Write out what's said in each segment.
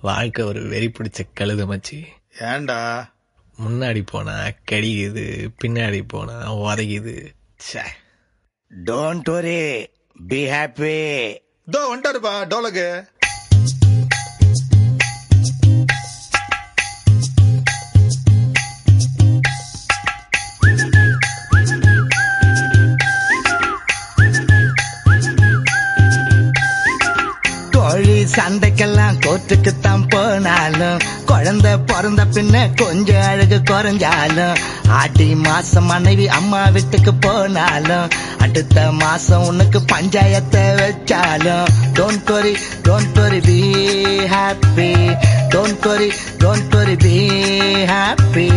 வாழ்க்கை ஒரு வெறி பிடிச்ச கழுத மச்சி. ஏன்டா? முன்னாடி போனா கடிக்குது, பின்னாடி போனா உதைக்குது. Don't worry, be happy. தோ வந்துட்டாருப்பா டோலகு. கோழி சண்டைக்கெல்லாம் கோர்ட்டுக்குத்தான் போனாலும், குழந்தை பிறந்த பின்ன கொஞ்சம் அழகு குறைஞ்சாலும், ஆடி மாசம் மனைவி அம்மா வீட்டுக்கு போனாலும், அடுத்த மாசம் உனக்கு பஞ்சாயத்தை வச்சாலும், don't worry, don't worry, be happy. Don't worry, don't worry, be happy.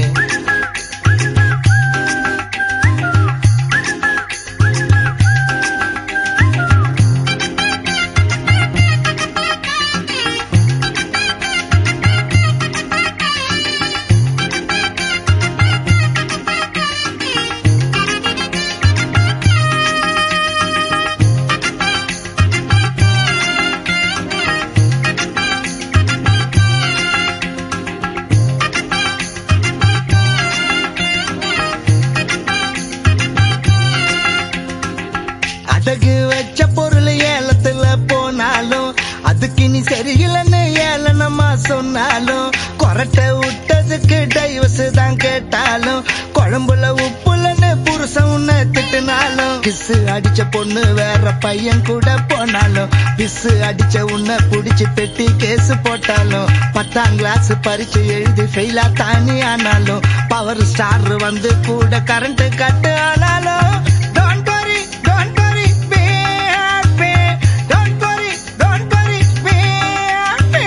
அடகு வச்ச பொருள் ஏலத்துல போனாலும், அதுக்கு நீ சரியில்லைன்னு ஏளனமா சொன்னாலும், கொரட்டை விட்டதுக்கு டைவர்ஸ் தான் கேட்டாலும், குழம்புல உப்புலன்னு புருஷன் உன்னை திட்டுனாலும், கிசு அடிச்ச பொண்ணு வேற பையன் கூட போனாலும், பிசு அடிச்ச உன்னை புடிச்சு பெட்டி கேஸ் போட்டாலும், 10ஆம் கிளாஸ் பரீட்சை எழுதி ஃபெயிலா தானி ஆனாலும், பவர் ஸ்டார் வந்து கூட கரண்ட் கட்டு ஆனாலும், don't worry, don't worry, be happy. Don't worry, don't worry, be happy.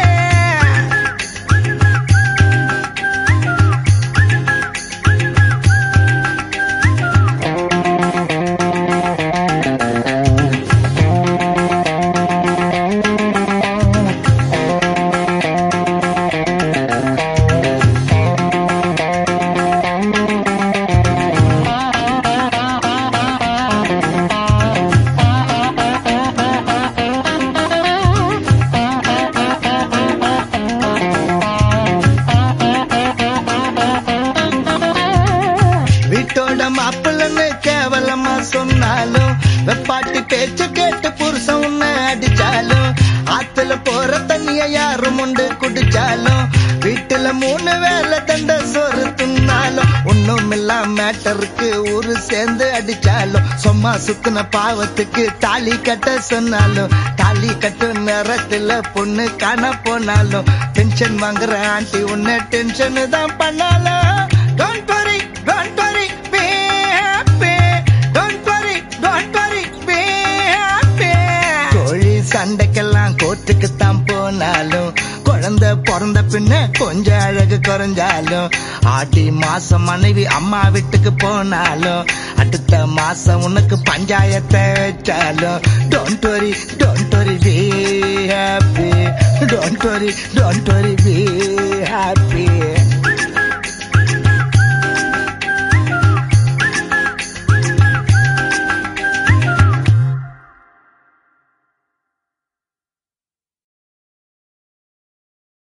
வீட்டோட மாப்பிள்ளன்னு கேவலமா சொன்னாலும், வெப்பாட்டி பேச்சு கேட்டு புருஷன் உன்னை அடிச்சாலும், ஆத்துல போற தண்ணிய யாரும் உண்டு குடிச்சாலும், வீட்டுல 3 வேளை தண்ட சோறு தின்னாலும், ஒண்ணும் இல்லாம மேட்டருக்கு ஊரு சேர்ந்து அடிச்சாலும், சும்மா சுத்தின பாவத்துக்கு தாலி கட்ட சொன்னாலும், தாலி கட்டு நேரத்துல பொண்ணு காண போனாலும், டென்ஷன் வாங்குற ஆண்டி உன்னை டென்ஷன் தான் பண்ணாலும், don't worry, don't worry, be happy. Don't worry, don't worry, be happy. கோழி சண்டைக்கெல்லாம் கோர்ட்டுக்குத்தான் போனாலும், குழந்தை பிறந்த பின்ன கொஞ்சம் அழகு குறைஞ்சாலும், ஆடி மாசம் மனைவி அம்மா வீட்டுக்கு போனாலும், அடுத்த மாசம் உனக்கு பஞ்சாயத்தை வச்சாலும், don't worry, don't worry, be happy. Don't worry, don't worry, be happy.